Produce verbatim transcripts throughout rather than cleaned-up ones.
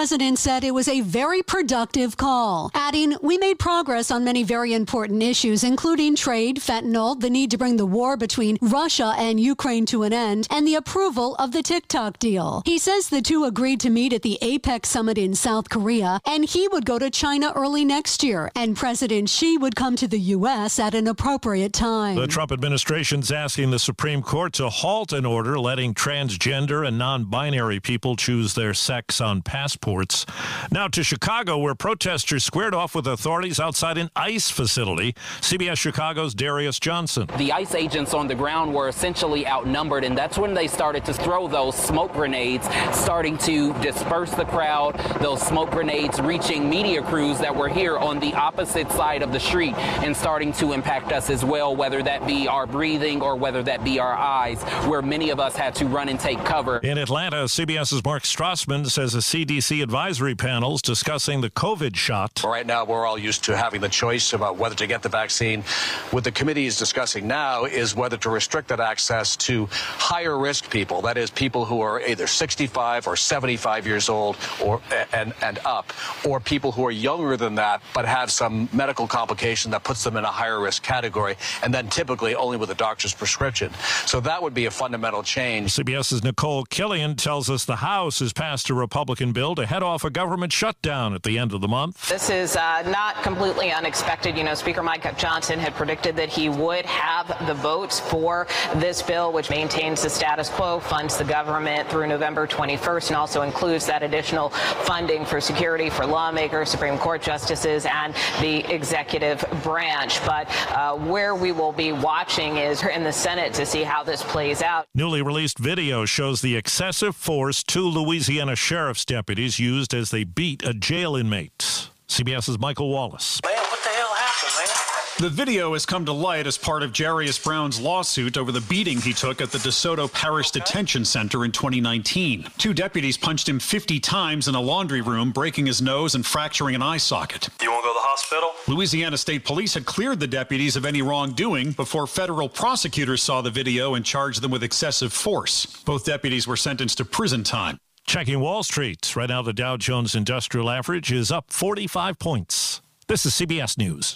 president said it was a very productive call, adding, "We made progress on many very important issues, including trade, fentanyl, the need to bring the war between Russia and Ukraine to an end, and the approval of the TikTok deal." He says the two agreed to meet at the APEC summit in South Korea, and he would go to China early next year, and President Xi would come to the U S at an appropriate time. The Trump administration's asking the Supreme Court to halt an order letting transgender and non-binary people choose their sex on passports. Now to Chicago, where protesters squared off with authorities outside an ICE facility. C B S Chicago's Darius Johnson. The ICE agents on the ground were essentially outnumbered, and that's when they started to throw those smoke grenades, starting to disperse the crowd, those smoke grenades reaching media crews that were here on the opposite side of the street and starting to impact us as well, whether that be our breathing or whether that be our eyes, where many of us had to run and take cover. In Atlanta, CBS's Mark Strassman says a C D C advisory panel is discussing the COVID shot. Right now, we're all used to having the choice about whether to get the vaccine. What the committee is discussing now is whether to restrict that access to higher risk people, that is, people who are either sixty-five or seventy-five years old or and, and up, or people who are younger than that but have some medical complication that puts them in a higher risk category, and then typically only with a doctor's prescription. So that would be a fundamental change. CBS's Nicole Killian tells us the House has passed a Republican bill to head off a government shutdown at the end of the month. This is uh, not completely unexpected. You know, Speaker Mike Johnson had predicted that he would have the votes for this bill, which maintains the status quo, funds the government through November twenty-first, and also includes that additional funding for security for lawmakers, Supreme Court justices, and the executive branch. But uh, where we will be watching is in the Senate to see how this plays out. Newly released video shows the excessive force two Louisiana sheriff's deputies used as they beat a jail inmate. CBS's Michael Wallace. Man, what the hell happened, man? The video has come to light as part of Jarius Brown's lawsuit over the beating he took at the DeSoto Parish Detention Center in twenty nineteen. Two deputies punched him fifty times in a laundry room, breaking his nose and fracturing an eye socket. You want to go to the hospital? Louisiana State Police had cleared the deputies of any wrongdoing before federal prosecutors saw the video and charged them with excessive force. Both deputies were sentenced to prison time. Checking Wall Street. Right now, the Dow Jones Industrial Average is up forty-five points. This is C B S News.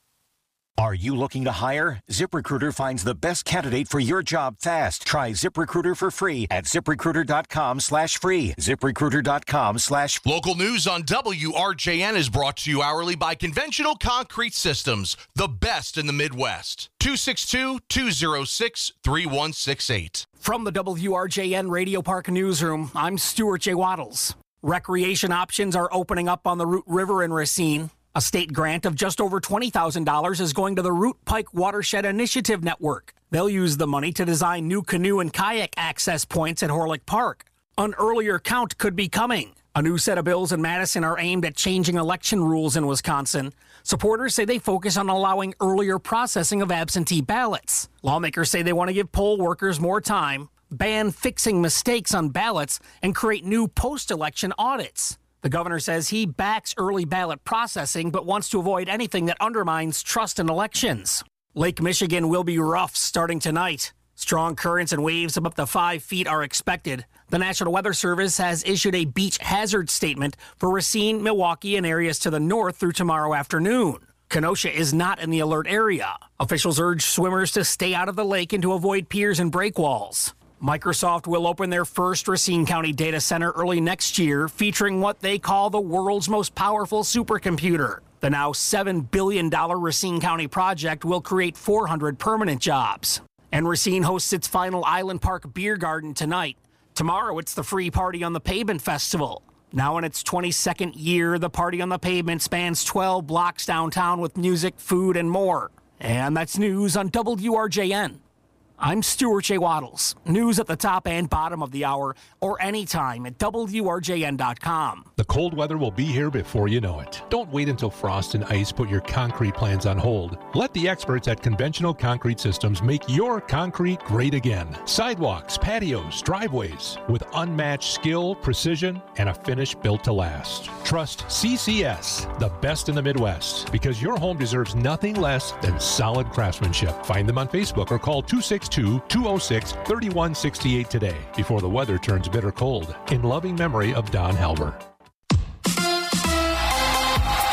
Are you looking to hire? ZipRecruiter finds the best candidate for your job fast. Try ZipRecruiter for free at ZipRecruiter.com slash free. ZipRecruiter.com slash Local news on W R J N is brought to you hourly by Conventional Concrete Systems, the best in the Midwest. two six two, two oh six, three one six eight. From the W R J N Radio Park Newsroom, I'm Stuart J. Waddles. Recreation options are opening up on the Root River in Racine. A state grant of just over twenty thousand dollars is going to the Root Pike Watershed Initiative Network. They'll use the money to design new canoe and kayak access points at Horlick Park. An earlier count could be coming. A new set of bills in Madison are aimed at changing election rules in Wisconsin. Supporters say they focus on allowing earlier processing of absentee ballots. Lawmakers say they want to give poll workers more time, ban fixing mistakes on ballots, and create new post-election audits. The governor says he backs early ballot processing but wants to avoid anything that undermines trust in elections. Lake Michigan will be rough starting tonight. Strong currents and waves of up to five feet are expected. The National Weather Service has issued a beach hazard statement for Racine, Milwaukee, and areas to the north through tomorrow afternoon. Kenosha is not in the alert area. Officials urge swimmers to stay out of the lake and to avoid piers and breakwalls. Microsoft will open their first Racine County data center early next year, featuring what they call the world's most powerful supercomputer. The now seven billion dollars Racine County project will create four hundred permanent jobs. And Racine hosts its final Island Park Beer Garden tonight. Tomorrow, it's the Free Party on the Pavement Festival. Now in its twenty-second year, the Party on the Pavement spans twelve blocks downtown with music, food, and more. And that's news on W R J N. I'm Stuart J. Waddles. News at the top and bottom of the hour or anytime at W R J N dot com. The cold weather will be here before you know it. Don't wait until frost and ice put your concrete plans on hold. Let the experts at Conventional Concrete Systems make your concrete great again. Sidewalks, patios, driveways with unmatched skill, precision, and a finish built to last. Trust C C S, the best in the Midwest, because your home deserves nothing less than solid craftsmanship. Find them on Facebook or call two six two, two oh six, three one six eight today before the weather turns bitter cold. In loving memory of Don Halber.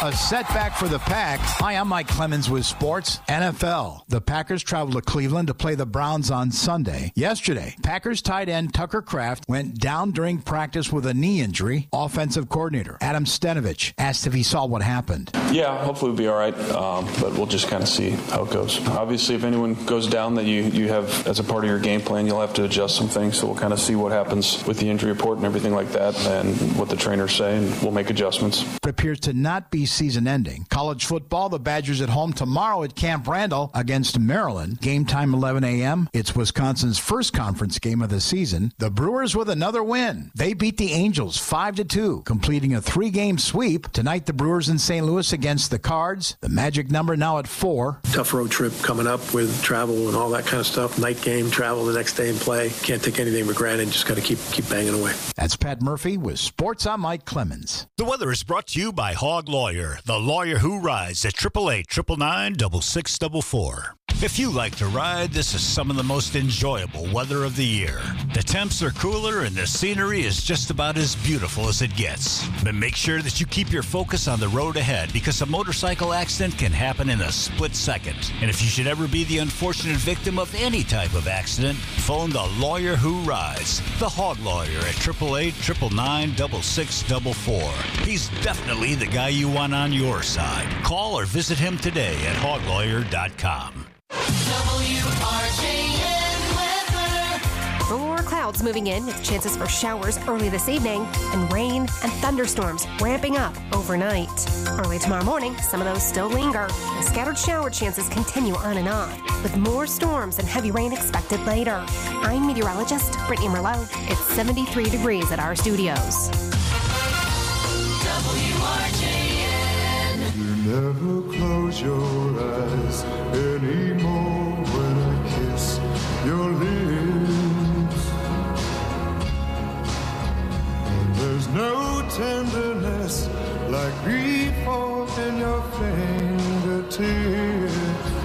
A setback for the Pack. Hi, I'm Mike Clemens with Sports N F L. The Packers traveled to Cleveland to play the Browns on Sunday. Yesterday, Packers tight end Tucker Kraft went down during practice with a knee injury. Offensive coordinator Adam Stenovich asked if he saw what happened. Yeah, hopefully we'll be all right, um, but we'll just kind of see how it goes. Obviously, if anyone goes down that you, you have as a part of your game plan, you'll have to adjust some things, so we'll kind of see what happens with the injury report and everything like that and what the trainers say, and we'll make adjustments. It appears to not be season-ending. College football, the Badgers at home tomorrow at Camp Randall against Maryland. Game time eleven a.m. It's Wisconsin's first conference game of the season. The Brewers with another win. They beat the Angels five to two, completing a three-game sweep. Tonight, the Brewers in Saint Louis against the Cards. The magic number now at four. Tough road trip coming up with travel and all that kind of stuff. Night game, travel the next day and play. Can't take anything for granted. Just got to keep keep banging away. That's Pat Murphy with Sports. I'm Mike Clemens. The weather is brought to you by Hog Lawyer, the lawyer who rides at triple eight, triple nine, double six, double four. If you like to ride, this is some of the most enjoyable weather of the year. The temps are cooler and the scenery is just about as beautiful as it gets. But make sure that you keep your focus on the road ahead, because a motorcycle accident can happen in a split second. And if you should ever be the unfortunate victim of any type of accident, phone the lawyer who rides, the Hog Lawyer at triple eight, triple nine, double six, double four. He's definitely the guy you want on your side. Call or visit him today at hog lawyer dot com. W R J N weather. More clouds moving in with chances for showers early this evening and rain and thunderstorms ramping up overnight. Early tomorrow morning, some of those still linger. And scattered shower chances continue on and on, with more storms and heavy rain expected later. I'm meteorologist Brittany Merlot. It's seventy-three degrees at our studios. W R J N. You never close your eyes anymore when I kiss your lips. And there's no tenderness like before in your fingertips.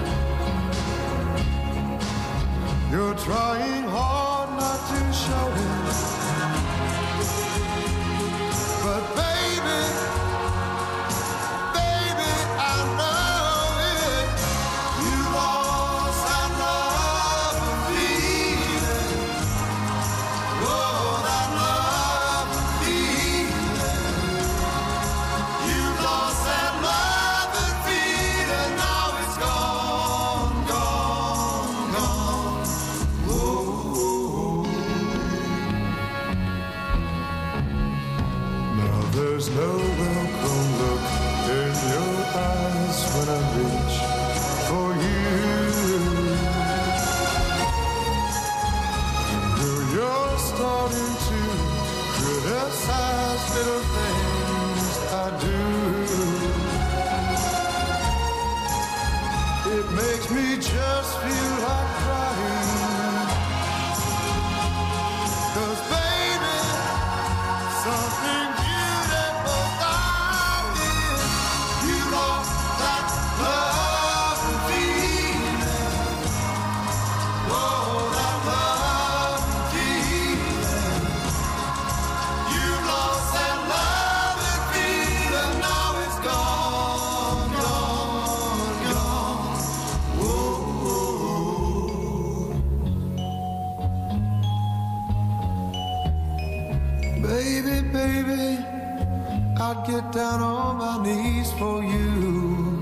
You're trying hard not to show it, but baby, baby, I know it. You lost that love and feeling. Oh, that love and feeling. You lost that love and feeling. Now it's gone, gone, gone. Oh. Now there's no welcome look in your eyes when I reach for you. Girl, you're starting to criticize little things I do. It makes me just feel like crying. 'Cause baby, something beautiful about it. You lost that love and feeling. Oh, that love and feeling. You lost that love and feeling. Now it's gone, gone, gone. Whoa. Baby, baby, I'd get down on my knees for you.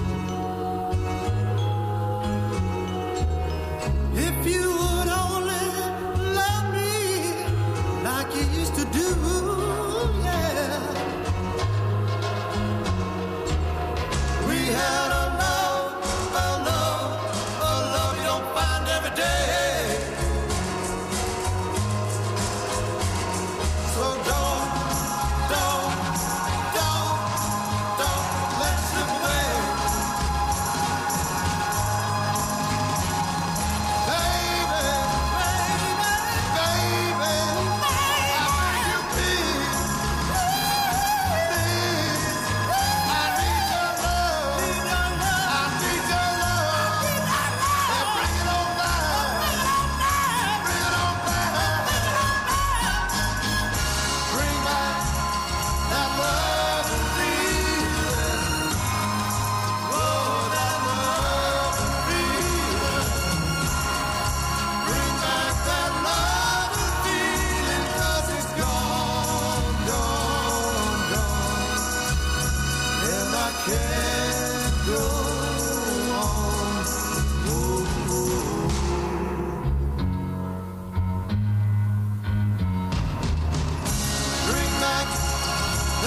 If you would only love me like you used to do, yeah. We had a love, a love, a love you don't find every day. So don't, don't, don't, don't let it slip away.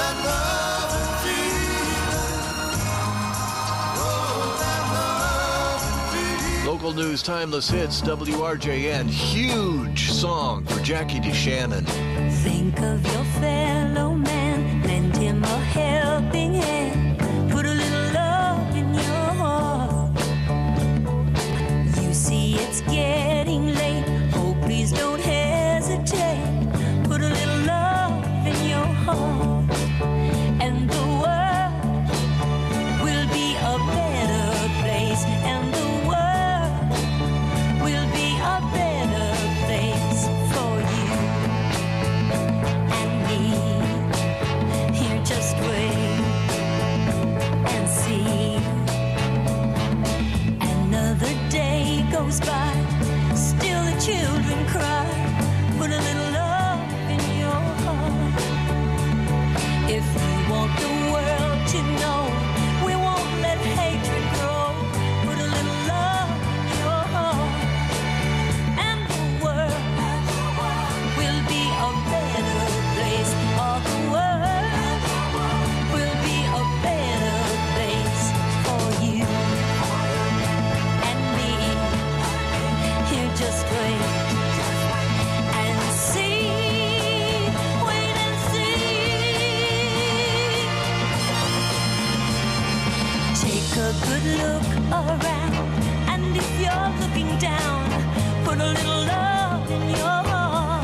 Local news, timeless hits, W R J N. Huge song for Jackie DeShannon. Think of your fellow man, lend him a helping hand, put a little love in your heart. You see it's getting late, oh please don't hesitate, put a little love in your heart, and the world will be a better place, and the world will be a better place for you and me. Here, just wait and see. Another day goes by, still the children cry. Put a little love in your heart. If you want the world to know, we won't let hatred grow. Put a little love in your heart, and the world will be a better place. All the world will be a better place for you and me. Here, just wait and see. Wait and see. Take a good look around, and if you're looking down, put a little love in your heart.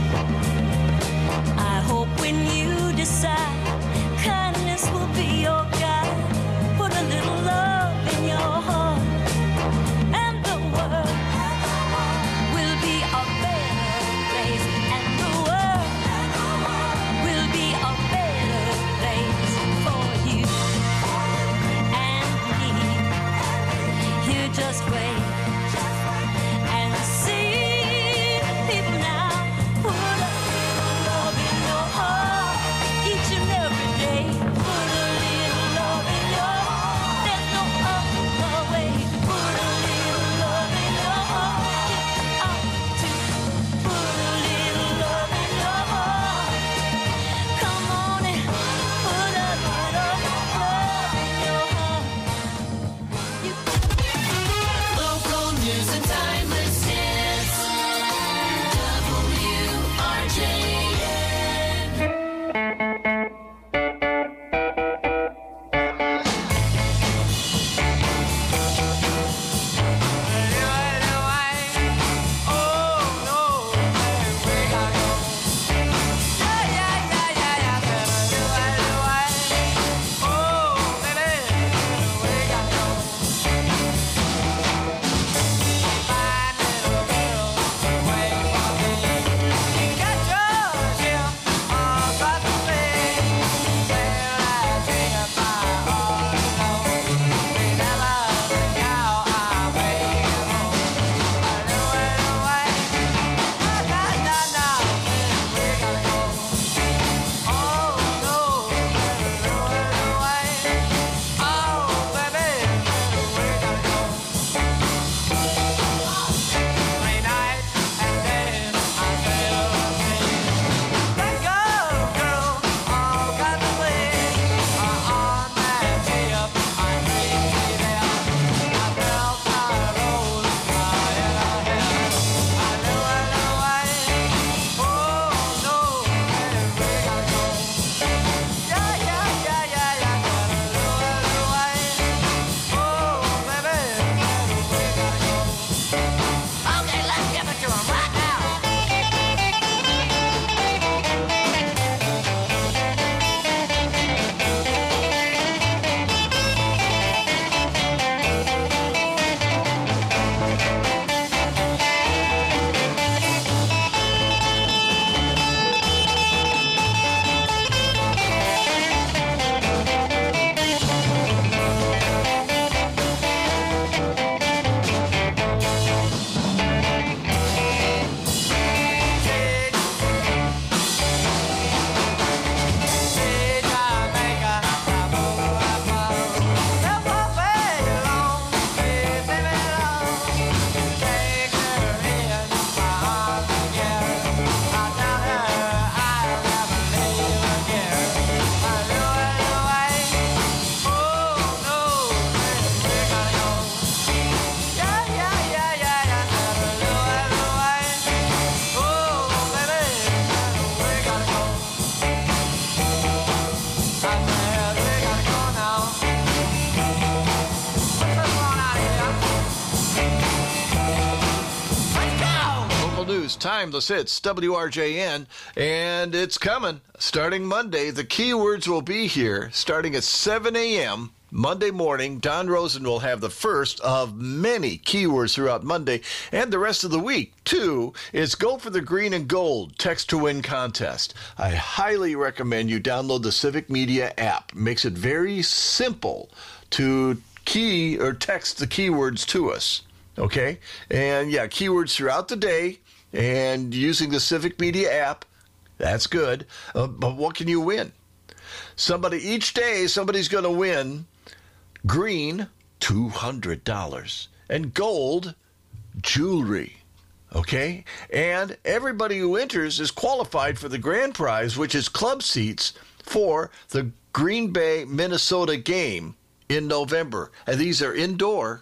I hope when you decide, kindness will be your guide. Put a little love in your heart, and the world will be a better place, and the world will be a better place for you and me. Here, just wait and see. If News, Timeless Hits, W R J N, and it's coming. Starting Monday, the keywords will be here starting at seven a.m. Monday morning. Don Rosen will have the first of many keywords throughout Monday and the rest of the week. Two is Go for the Green and Gold Text to Win contest. I highly recommend you download the Civic Media app. It makes it very simple to key or text the keywords to us. Okay? And yeah, keywords throughout the day and using the Civic Media app. That's good. Uh, but what can you win? Somebody each day, somebody's going to win green, two hundred dollars, and gold, jewelry. Okay? And everybody who enters is qualified for the grand prize, which is club seats for the Green Bay, Minnesota game in November. And these are indoor.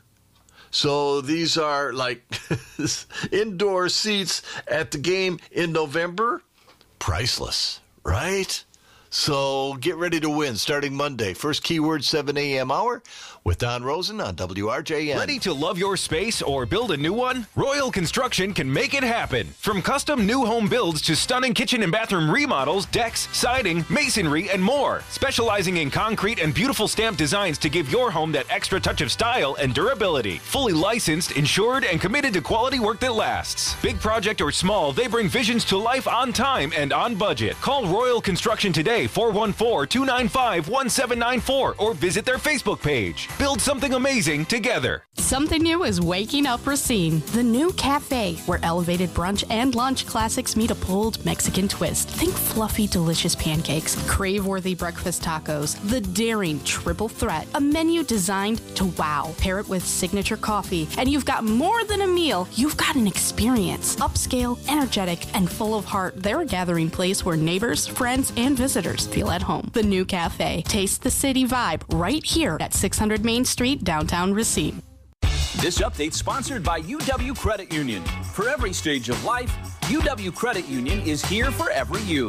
So these are like indoor seats at the game in November. Priceless, right? So get ready to win starting Monday. First keyword, seven a.m. hour with Don Rosen on W R J N. Ready to love your space or build a new one? Royal Construction can make it happen. From custom new home builds to stunning kitchen and bathroom remodels, decks, siding, masonry, and more. Specializing in concrete and beautiful stamped designs to give your home that extra touch of style and durability. Fully licensed, insured, and committed to quality work that lasts. Big project or small, they bring visions to life on time and on budget. Call Royal Construction today, four one four, two nine five, one seven nine four, or visit their Facebook page. Build something amazing together. Something new is waking up Racine, the new cafe where elevated brunch and lunch classics meet a bold Mexican twist. Think fluffy, delicious pancakes, crave-worthy breakfast tacos, the daring triple threat, a menu designed to wow. Pair it with signature coffee, and you've got more than a meal. You've got an experience. Upscale, energetic, and full of heart, they're a gathering place where neighbors, friends, and visitors feel at home. The new cafe. Taste the city vibe right here at six hundred Main Street, downtown Racine. This update sponsored by U W Credit Union. For every stage of life, U W Credit Union is here for every you.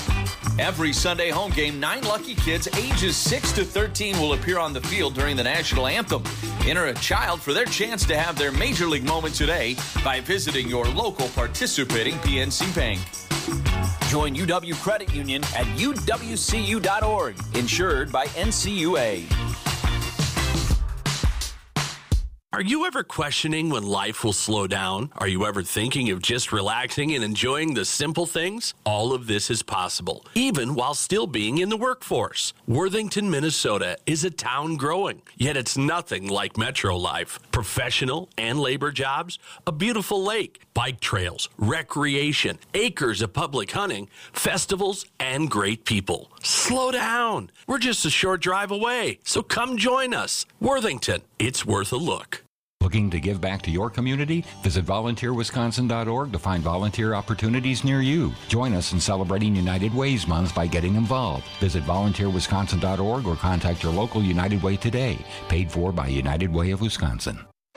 Every Sunday home game, nine lucky kids ages six to thirteen will appear on the field during the national anthem. Enter a child for their chance to have their major league moment today by visiting your local participating P N C Bank. Join U W Credit Union at U W C U dot org, insured by N C U A. Are you ever questioning when life will slow down? Are you ever thinking of just relaxing and enjoying the simple things? All of this is possible, even while still being in the workforce. Worthington, Minnesota is a town growing, yet it's nothing like metro life. Professional and labor jobs, a beautiful lake, bike trails, recreation, acres of public hunting, festivals, and great people. Slow down. We're just a short drive away, so come join us. Worthington, it's worth a look. Looking to give back to your community? Visit volunteer wisconsin dot org to find volunteer opportunities near you. Join us in celebrating United Way's Month by getting involved. Visit volunteer wisconsin dot org or contact your local United Way today. Paid for by United Way of Wisconsin.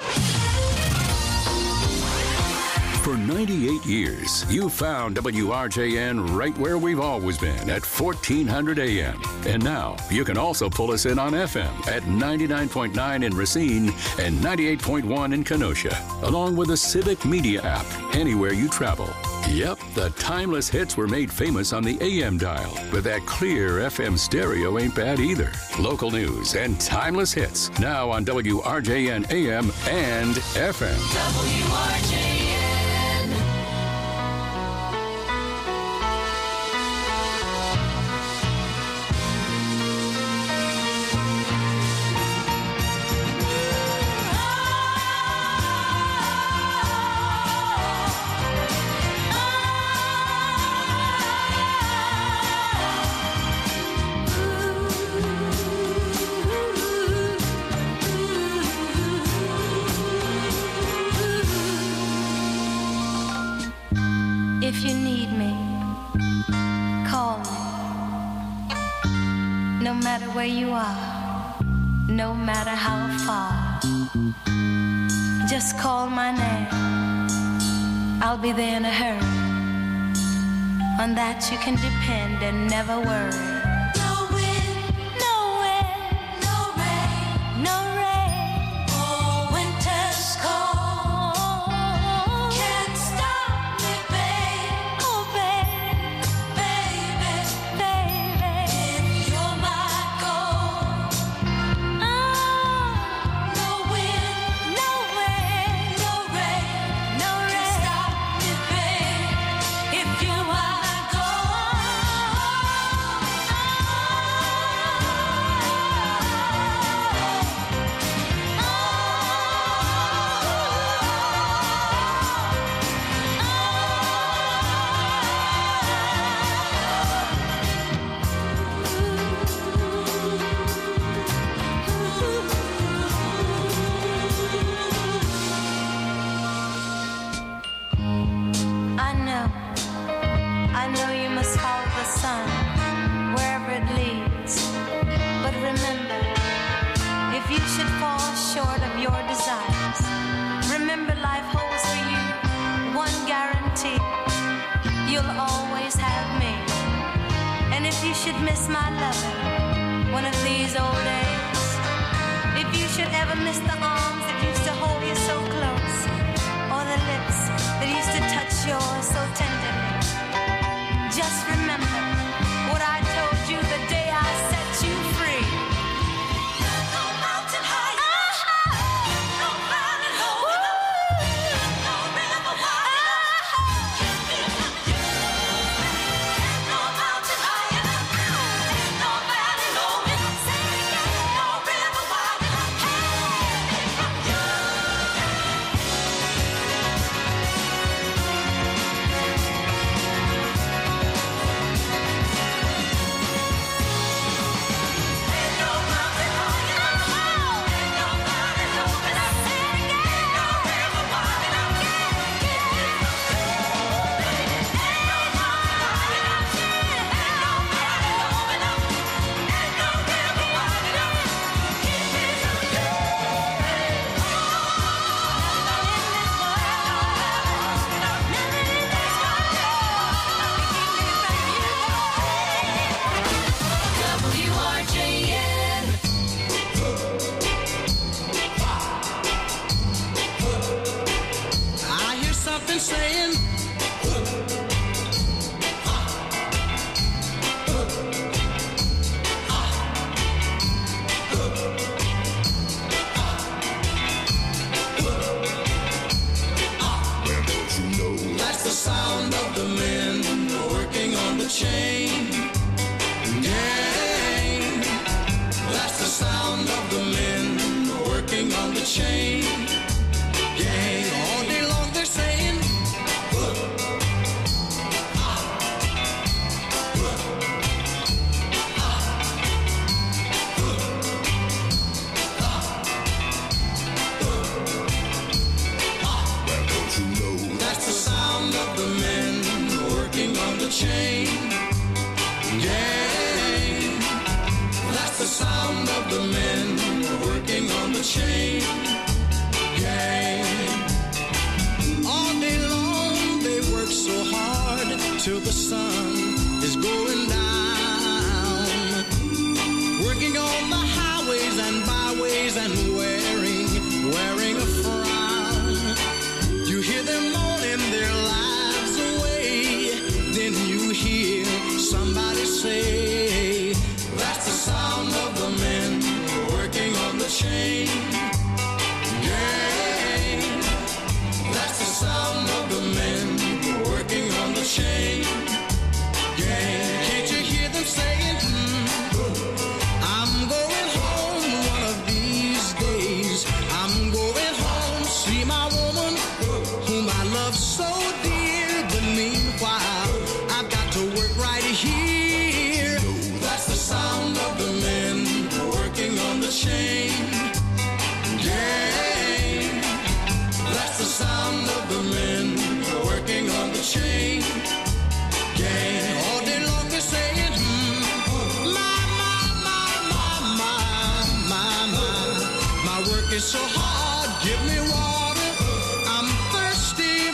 For ninety-eight years, you found W R J N right where we've always been at fourteen hundred A M. And now you can also pull us in on F M at ninety-nine point nine in Racine and ninety-eight point one in Kenosha, along with the Civic Media app anywhere you travel. Yep, the timeless hits were made famous on the A M dial, but that clear F M stereo ain't bad either. Local news and timeless hits now on W R J N A M and F M. W R J N. If you need me, call me. No matter where you are, no matter how far, just call my name. I'll be there in a hurry. On that you can depend and never worry. No wind, no wind, no rain, no rain. Oh, winter's cold can't stop me. miss my lover one of these old days. If you should ever miss the arms that used to hold you so close, or the lips that used to touch yours so tenderly, just remember what I told you the day I set you free. No mountain high, no valley low enough, no river wide enough, keep me from you. No mountain high enough, no valley low enough, no river wide enough, keep me from you. W R J N. I hear something saying, that's the sound of the men working on the chain gang. That's the sound of the men working on the chain gang. All day long they're saying, that's the sound of the men working on the chain gang. That's the sound of the men working on the chain gang. All day long they work so hard till the sun is going down, working on the highways and byways and wearing, wearing a frown. You hear them moaning their lives away, then you hear somebody say, that's the sound of the men working on the chain gang. That's the sound of the men working on the chain gang. Can't you hear them saying, hmm, I'm going home one of these days. I'm going home, see my woman whom I love so dear. But meanwhile, I've got to work right here. That's the sound of the men working on the chain gang. That's the sound of the men working on the chain gang. All day long they're saying, hmm, my, my, my, my, my, my, my work is so hard, give me water, I'm thirsty,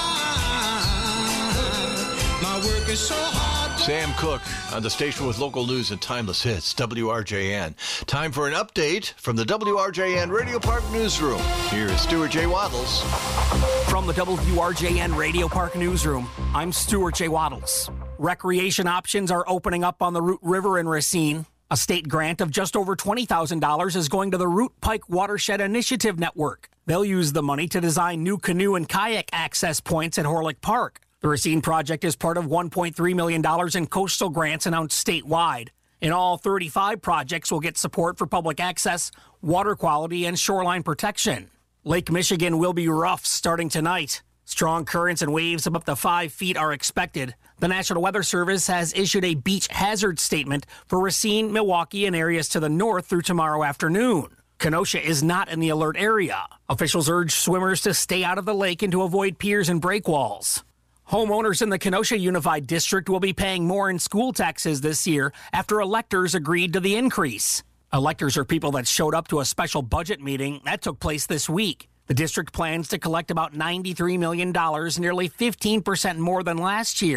my, my work is so hard. Sam Cooke on the station with local news and timeless hits, W R J N. Time for an update from the W R J N Radio Park Newsroom. Here is Stuart J. Waddles. From the W R J N Radio Park Newsroom, I'm Stuart J. Waddles. Recreation options are opening up on the Root River in Racine. A state grant of just over twenty thousand dollars is going to the Root Pike Watershed Initiative Network. They'll use the money to design new canoe and kayak access points at Horlick Park. The Racine project is part of one point three million dollars in coastal grants announced statewide. In all, thirty-five projects will get support for public access, water quality, and shoreline protection. Lake Michigan will be rough starting tonight. Strong currents and waves of up to five feet are expected. The National Weather Service has issued a beach hazard statement for Racine, Milwaukee, and areas to the north through tomorrow afternoon. Kenosha is not in the alert area. Officials urge swimmers to stay out of the lake and to avoid piers and breakwalls. Homeowners in the Kenosha Unified District will be paying more in school taxes this year after electors agreed to the increase. Electors are people that showed up to a special budget meeting that took place this week. The district plans to collect about ninety-three million dollars, nearly fifteen percent more than last year.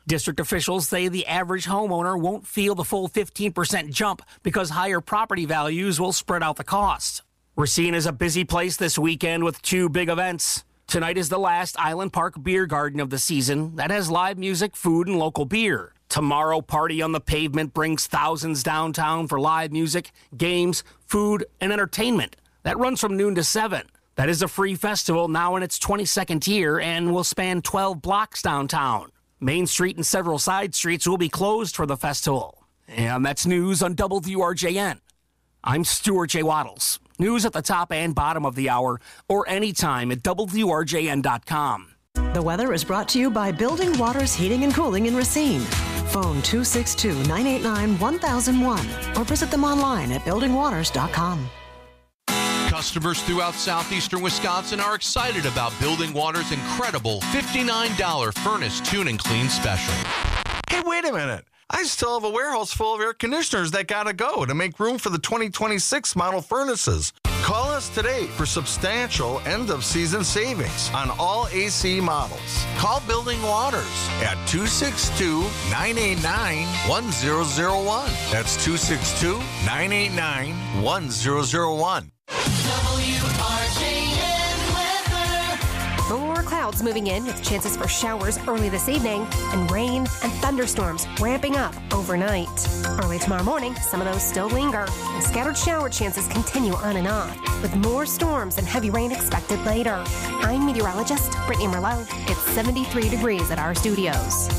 District officials say the average homeowner won't feel the full fifteen percent jump because higher property values will spread out the cost. Racine is a busy place this weekend with two big events. Tonight is the last Island Park Beer Garden of the season that has live music, food, and local beer. Tomorrow, Party on the Pavement brings thousands downtown for live music, games, food, and entertainment. That runs from noon to seven. That is a free festival now in its twenty-second year and will span twelve blocks downtown. Main Street and several side streets will be closed for the festival. And that's news on W R J N. I'm Stuart J. Waddles. News at the top and bottom of the hour or anytime at W R J N dot com. The weather is brought to you by Building Waters Heating and Cooling in Racine. Phone two six two, nine eight nine, one thousand one or visit them online at building waters dot com. Customers throughout southeastern Wisconsin are excited about Building Water's incredible fifty-nine dollars furnace tune and clean special. Hey, wait a minute. I still have a warehouse full of air conditioners that gotta go to make room for the twenty twenty-six model furnaces. Call us today for substantial end-of-season savings on all A C models. Call Building Waters at two six two, nine eight nine, one zero zero one. That's two six two, nine eight nine, one zero zero one. W R J N weather. More clouds moving in with chances for showers early this evening and rain and thunderstorms ramping up overnight. Early tomorrow morning, some of those still linger and scattered shower chances continue on and off with more storms and heavy rain expected later. I'm meteorologist Brittany Merlot. It's seventy-three degrees at our studios.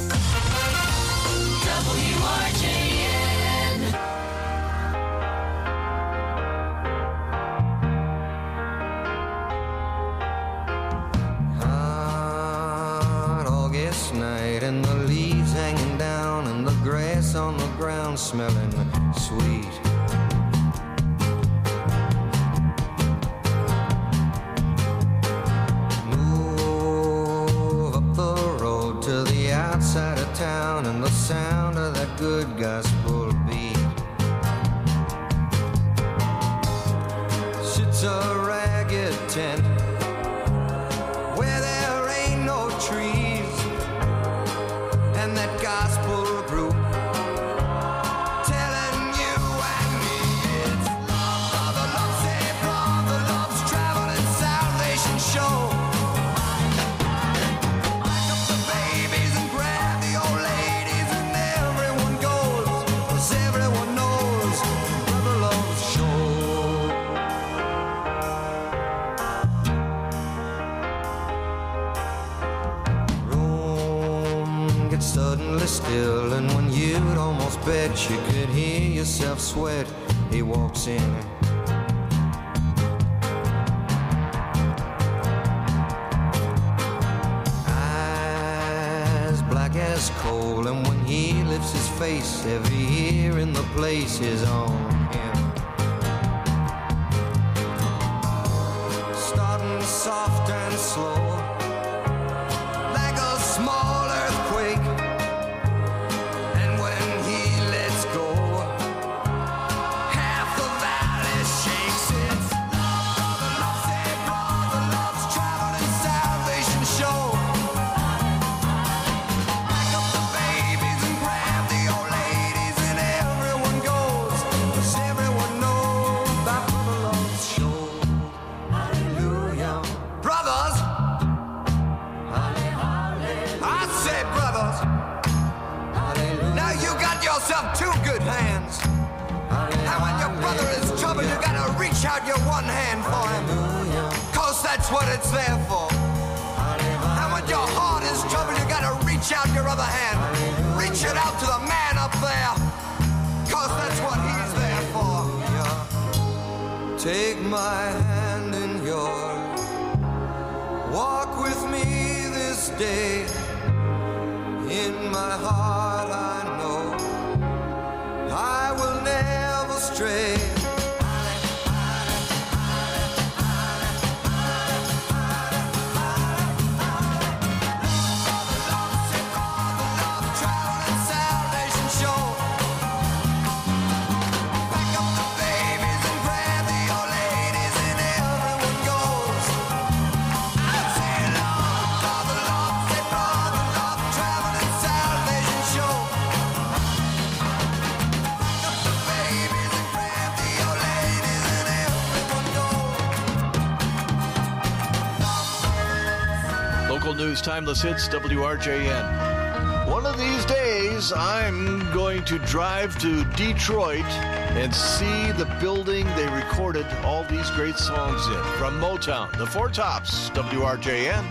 W R J N. Night and the leaves hanging down and the grass on the ground smelling sweet. Move up the road to the outside of town and the sound of that good gospel beat. Sits a ragged tent where there ain't no trees. And that gospel group telling you and me it's love, brother, love, save brother, love's traveling salvation show. Pack up the babies and grab the old ladies and everyone goes, 'cause everyone knows brother love's show. Suddenly still, and when you'd almost bet you could hear yourself sweat, he walks in. Eyes black as coal, and when he lifts his face, every ear in the place is on him. Starting soft and slow, like a small earthquake. Two good hands. And when your brother is trouble, you gotta reach out your one hand for him. 'Cause that's what it's there for. And when your heart is trouble, you gotta reach out your other hand. Reach it out to the man up there. 'Cause that's what he's there for. Take my hand in yours. Walk with me this day. In my heart I know I will never stray. Salvation news, timeless hits, W R J N. One of these days, I'm going to drive to Detroit and see the building they recorded all these great songs in. From Motown, the Four Tops, W R J N.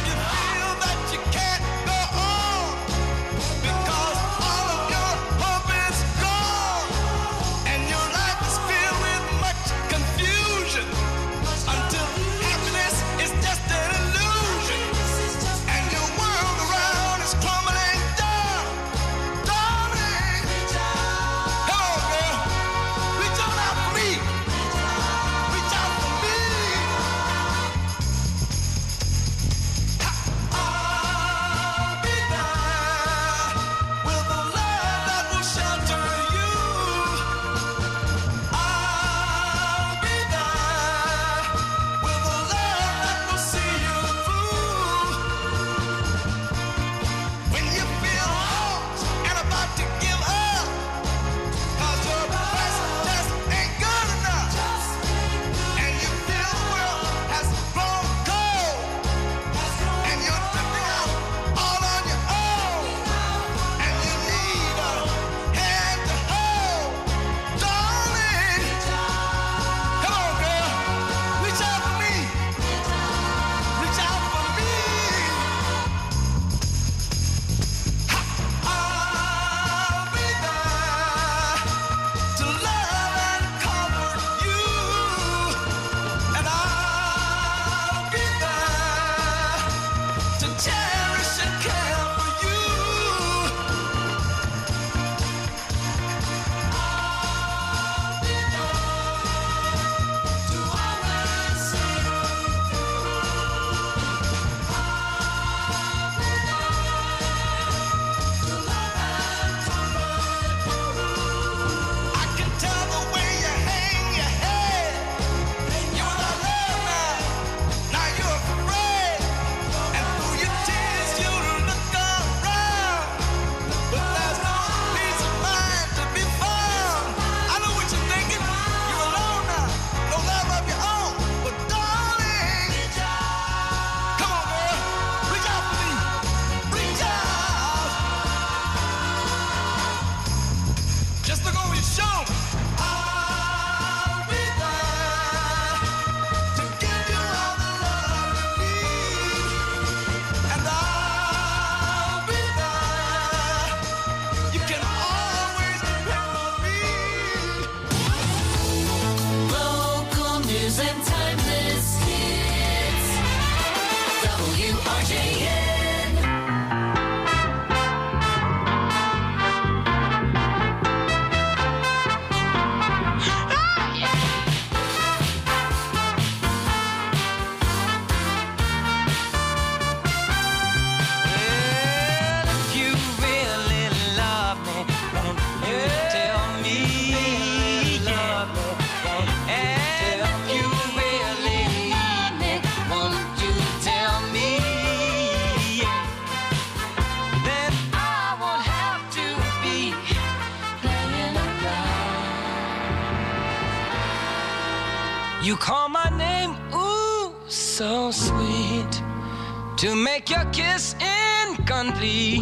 You call my name, ooh, so sweet, to make your kiss incomplete.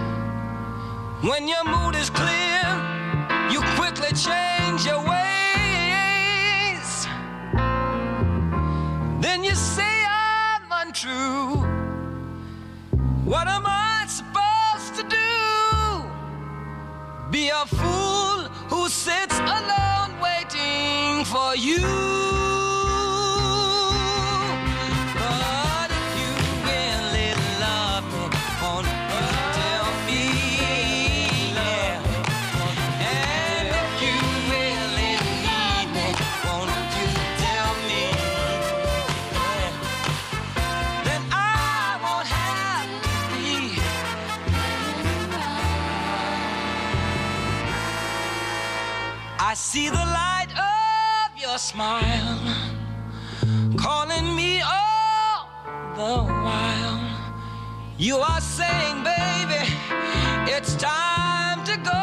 When your mood is clear, you quickly change your ways. Then you say I'm untrue. What am I supposed to do? Be a fool who sits alone waiting for you. I see the light of your smile calling me all the while. You are saying, baby, it's time to go.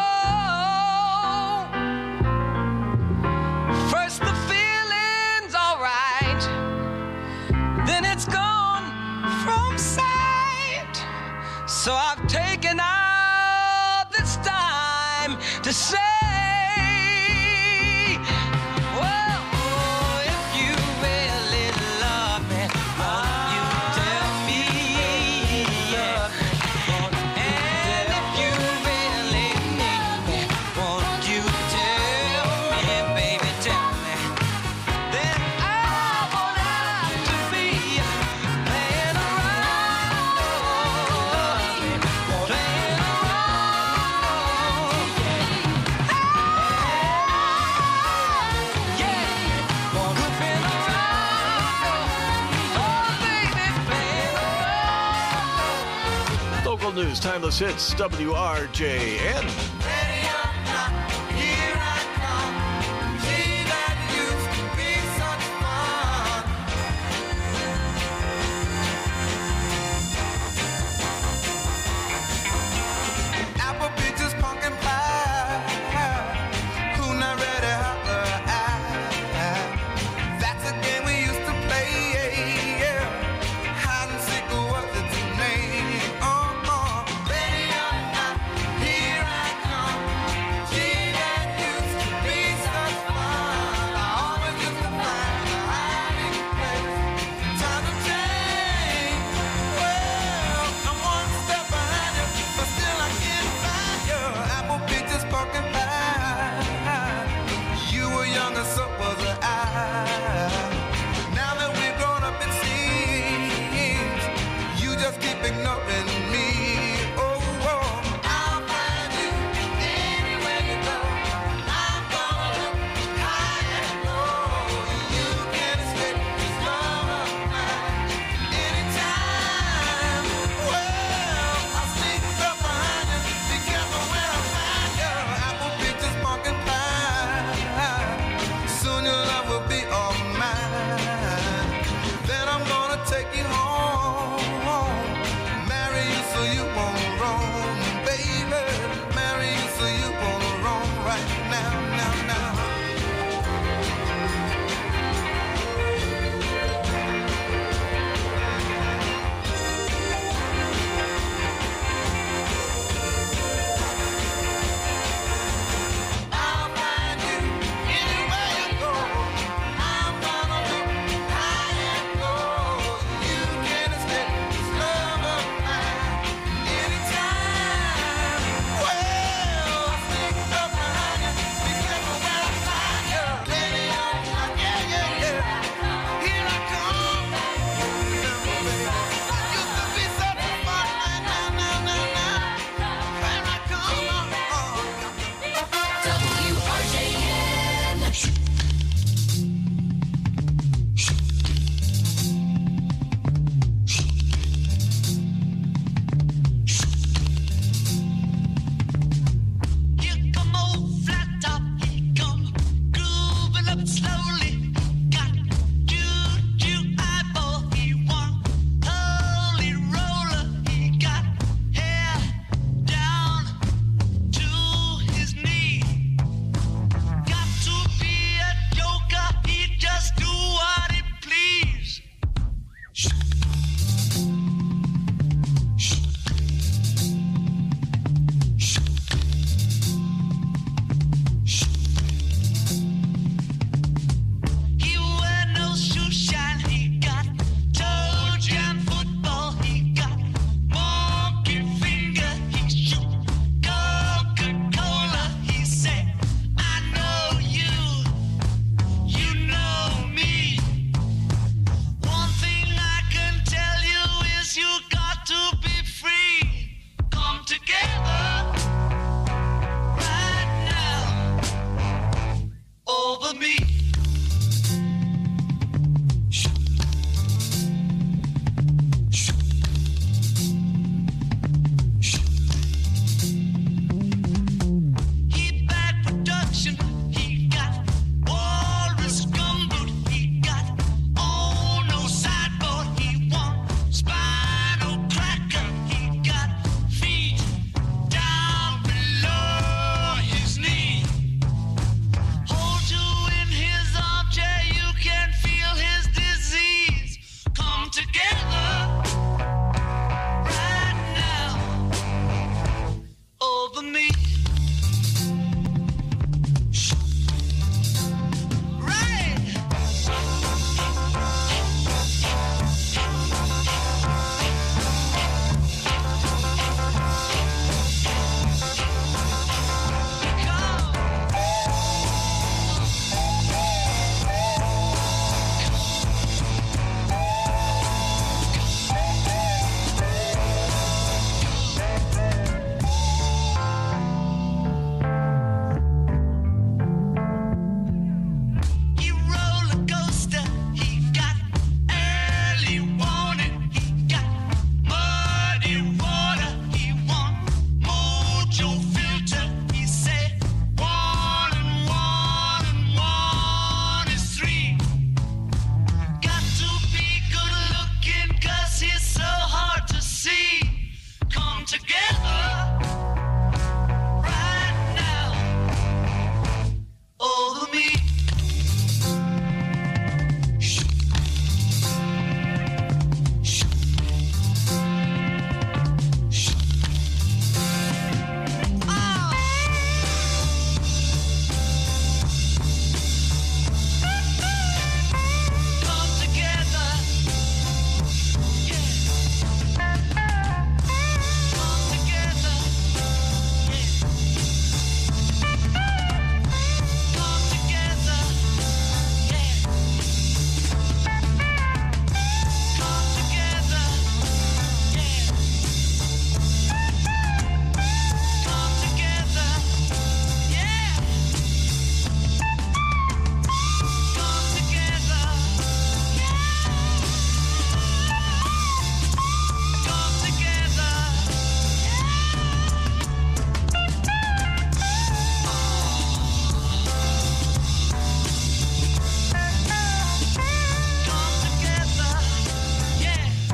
First the feeling's all right, then it's gone from sight. news, timeless hits, W R J N.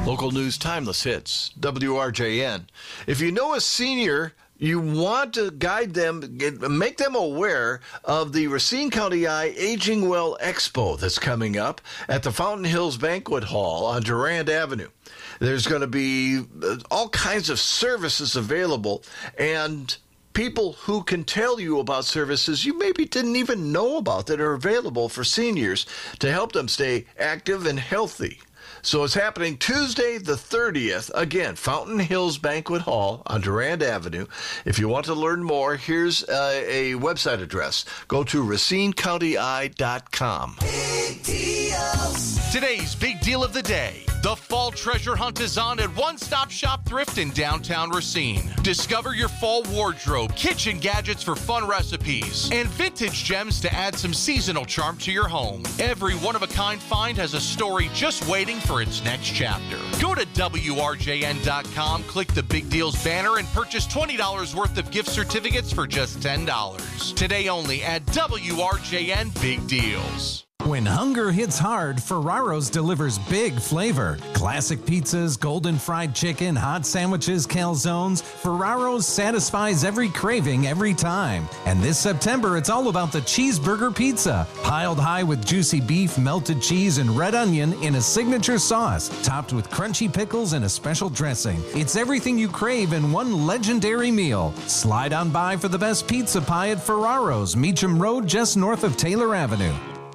Local news, timeless hits, W R J N. If you know a senior, you want to guide them, get, make them aware of the Racine County Eye Aging Well Expo that's coming up at the Fountain Hills Banquet Hall on Durand Avenue. There's going to be all kinds of services available, and people who can tell you about services you maybe didn't even know about that are available for seniors to help them stay active and healthy. So it's happening Tuesday the thirtieth, again, Fountain Hills Banquet Hall on Durand Avenue. If you want to learn more, here's uh, a website address. Go to racine county eye dot com. Big deals. Today's big deal of the day. The fall treasure hunt is on at One Stop Shop Thrift in downtown Racine. Discover your fall wardrobe, kitchen gadgets for fun recipes, and vintage gems to add some seasonal charm to your home. Every one-of-a-kind find has a story just waiting for its next chapter. Go to W R J N dot com, click the Big Deals banner, and purchase twenty dollars worth of gift certificates for just ten dollars. Today only at W R J N Big Deals. When hunger hits hard, Ferraro's delivers big flavor. Classic pizzas, golden fried chicken, hot sandwiches, calzones. Ferraro's satisfies every craving every time. And this September, it's all about the cheeseburger pizza. Piled high with juicy beef, melted cheese, and red onion in a signature sauce. Topped with crunchy pickles and a special dressing. It's everything you crave in one legendary meal. Slide on by for the best pizza pie at Ferraro's, Meacham Road, just north of Taylor Avenue.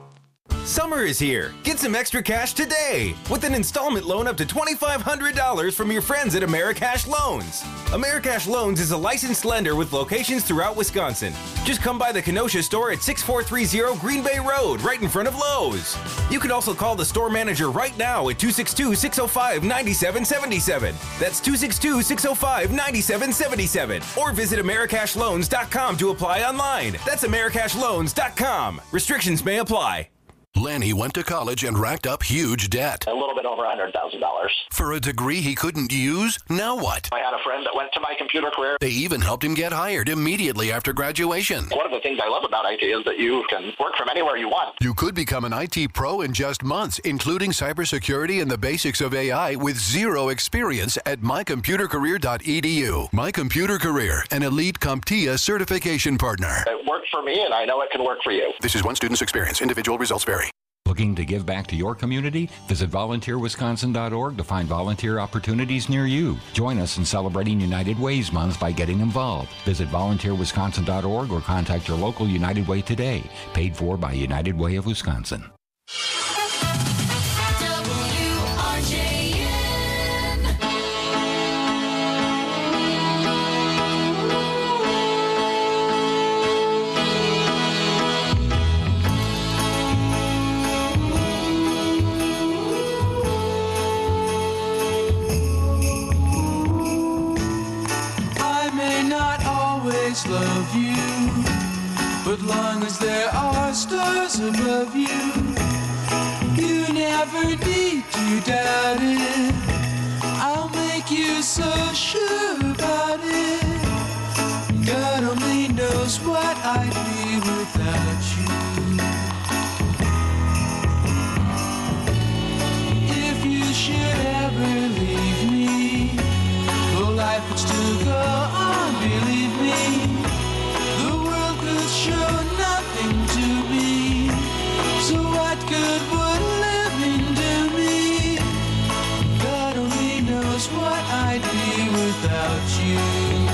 Summer is here. Get some extra cash today with an installment loan up to twenty-five hundred dollars from your friends at Americash Loans. Americash Loans is a licensed lender with locations throughout Wisconsin. Just come by the Kenosha store at six four three zero Green Bay Road, right in front of Lowe's. You can also call the store manager right now at two six two, six oh five, nine seven seven seven. That's two six two, six oh five, nine seven seven seven. Or visit americash loans dot com to apply online. That's americash loans dot com. Restrictions may apply. Lanny went to college and racked up huge debt. A little bit over one hundred thousand dollars. For a degree he couldn't use? Now what? I had a friend that went to My Computer Career. They even helped him get hired immediately after graduation. One of the things I love about I T is that you can work from anywhere you want. You could become an I T pro in just months, including cybersecurity and the basics of A I with zero experience at my computer career dot e d u. My Computer Career, an elite CompTIA certification partner. It worked for me, and I know it can work for you. This is one student's experience. Individual results vary. Looking to give back to your community? Visit volunteer wisconsin dot org to find volunteer opportunities near you. Join us in celebrating United Way's Month by getting involved. Visit volunteer wisconsin dot org or contact your local United Way today. Paid for by United Way of Wisconsin. Love you, but long as there are stars above you, you never need to doubt it. I'll make you so sure about it. God only knows what I'd be without you. If you should ever leave me, well, life would still go on, believe me. Show nothing to me, so what good would living do me? God only knows what I'd be without you.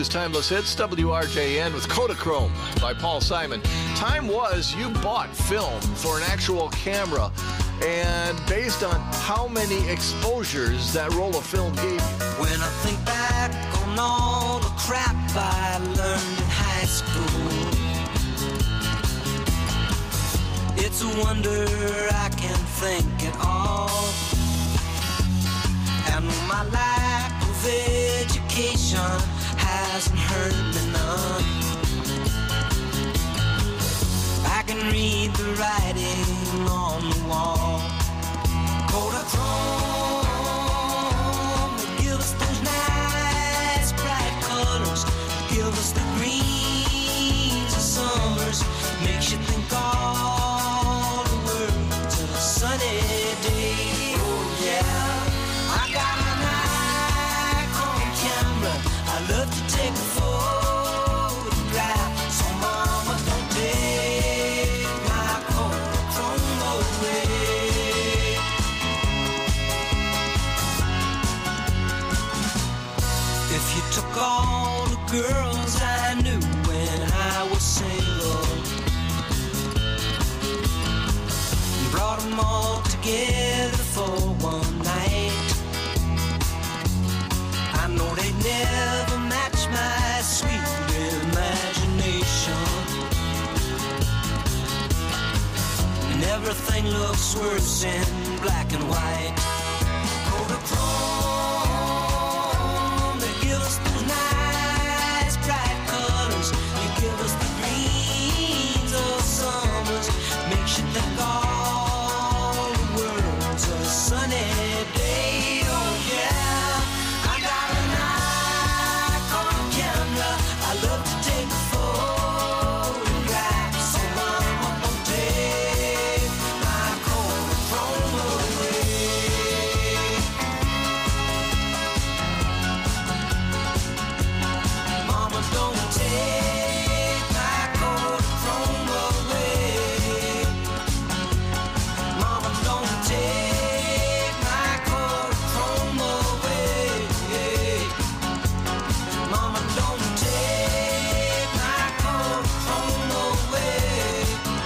is Timeless Hits, W R J N with Kodachrome by Paul Simon. Time was you bought film for an actual camera, and based on how many exposures that roll of film gave you. When I think back on all the crap I learned in high school, it's a wonder I can think at all. And my lack of education hasn't hurt me none. I can read the writing on the wall. Kodachrome, they give us those nice bright colors, give us the greens of summers, makes you think all the world's a sunny day. Oh yeah, I got a Nikon camera, I love to take a photograph, so mama don't take my Kodachrome away. If you took all the girls I knew when I was single and brought them all together for one night, I know they'd never match my sweet imagination. And everything looks worse in black and white. Kodachrome, they give us those nice bright colors, they give us the greens of summers, makes you think all the world's a sunny day. Oh yeah, I got a Nikon camera, I love to take a photograph, so mama don't take my Kodachrome away. Mama don't take my Kodachrome away. Mama don't take my Kodachrome away. Mama don't take my Kodachrome away.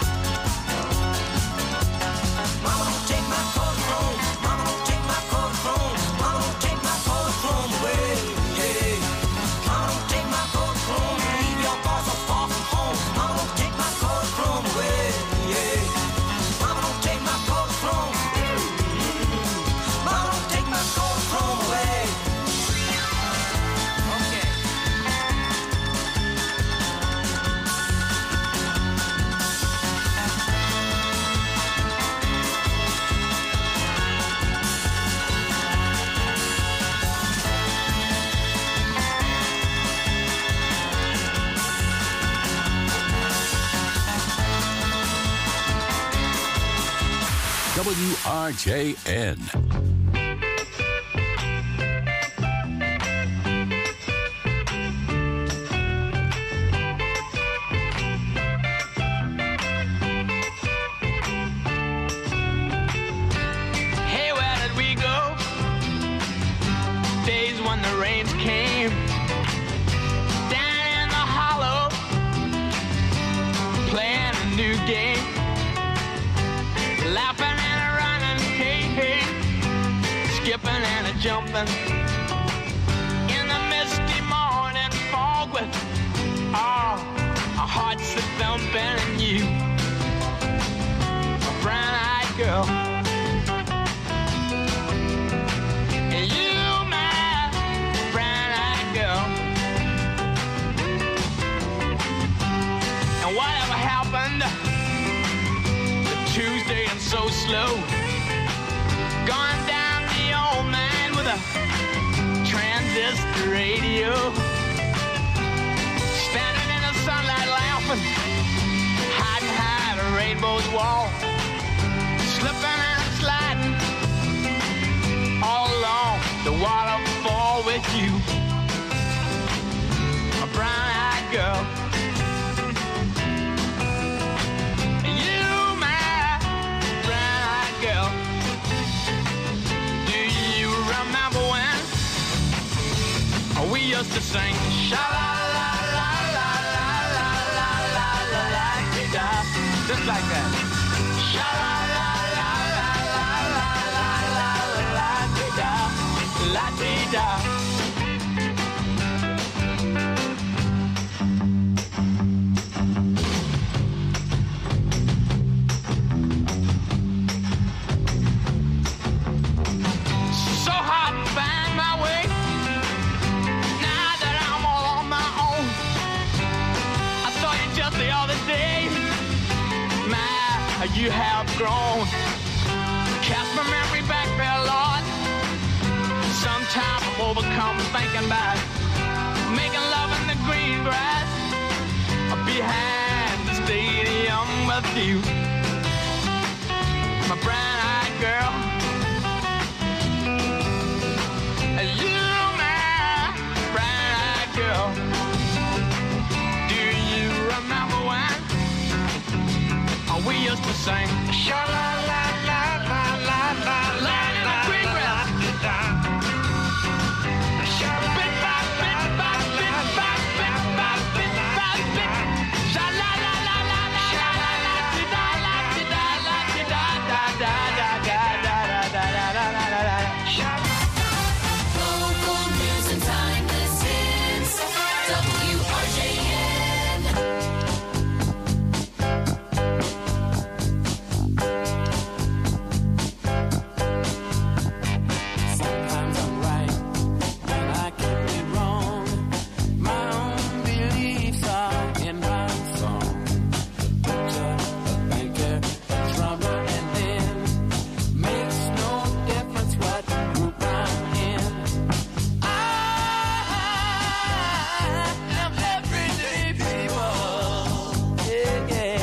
Mama don't take my Kodachrome. Mama don't take my Kodachrome. Mama don't take my Kodachrome away. Mama don't take my Kodachrome. Leave your boss so far from home. Mama don't take my Kodachrome away. Mama don't take my Kodachrome. Mama don't take my Kodachrome away. Okay. W R J N. Hey, where did we go? Days when the rains came. Down in the hollow, playing a new game. Laughing and a running, hey, hey. Skipping and a jumping. In the misty morning fog with, oh, our hearts are thumping and you, a brown-eyed girl. And you, my brown-eyed girl. And whatever happened to Tuesday and so slow, gone down the old man with a transistor radio, standing in the sunlight laughing, hiding behind a rainbow's wall, slipping and sliding all along the waterfall with you, a brown-eyed girl. You, my brown-eyed girl. Do you remember when we used to sing sha la la la la la la la la la la da, just like that. Sha la la la la la la la la la da, la da. So hard to find my way. Now that I'm all on my own, I saw you just the other day. My, you have grown. Cast my memory back there, Lord. Sometimes I'm overcome thinking about making love in the green grass behind the stadium with you, my brown-eyed girl. You, my brown-eyed girl. Do you remember when we used to sing sha la la la la la la la in the green grass? Bit by bit by bit by bit by bit by bit. Sha la la la la la la la la da la da la da da da da da da da da da da da. Local news and timeless hits. W R J N. Sometimes I'm right and I can be wrong. My own beliefs are in my song. The butcher, the banker, the drummer, and then makes no difference what group I'm in. I am everyday people. Yeah, yeah.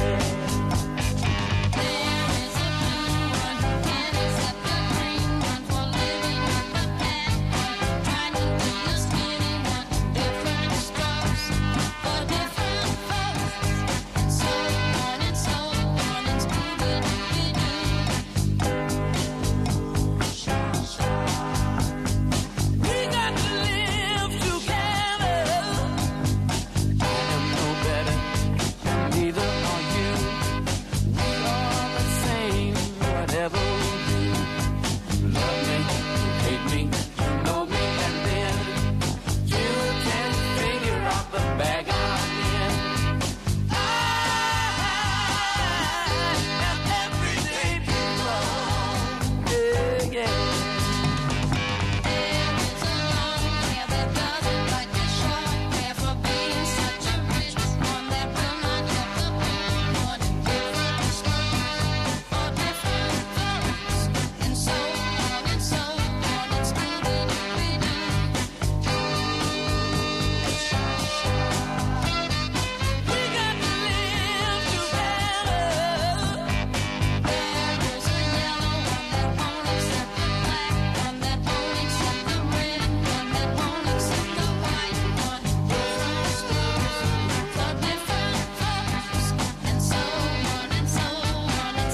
There is a blue one, and it's got the green one for living with the bad one. Trying to be a skinny one, different strokes for different folks. And so on and so on and Scooby-Dooby-Doo. We got to live together. I am no better, and neither are you. We are the same, whatever we do. You love me, you hate me, you know me, and then you can figure out the bag I'm in. I am everyday people. Yeah, yeah. There is a long hair that doesn't like the short hair for being such a rich one that will not have the poor one. Different strokes for different folks. And so on and so on and Scooby-Dooby-Doo. We got to live together. There is a yellow one that won't accept the black one, that won't accept the red one, that won't accept the white one. Different strokes for different folks. And so on and so on and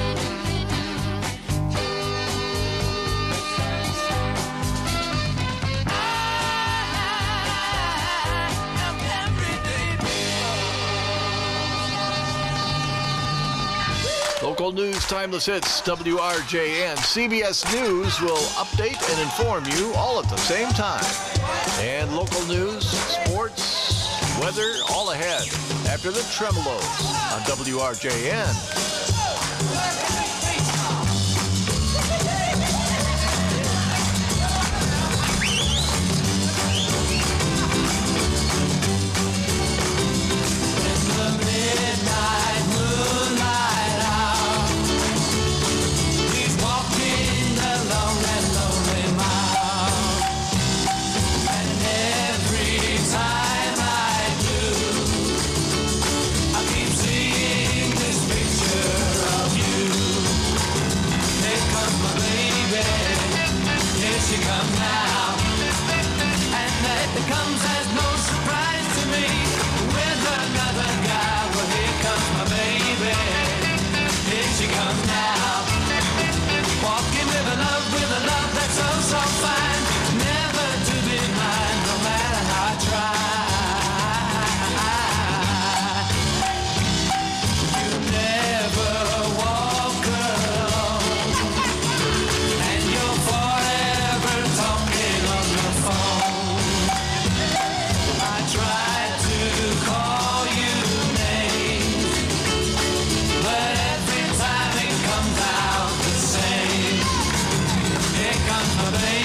Local news, timeless hits, W R J N. C B S News will update and inform you all at the same time. And local news, sports, weather, all ahead after the Tremolos on W R J N. Midnight moonlight hour. He's walking the long and lonely mile. And every time I do, I keep seeing this picture of you. Here comes my baby, here she comes now. And that comes as no surprise to me. With another guy, well here comes my baby, here she comes now. Walking with a love, with a love that's so, so fine. Never to be mine, no matter how my baby.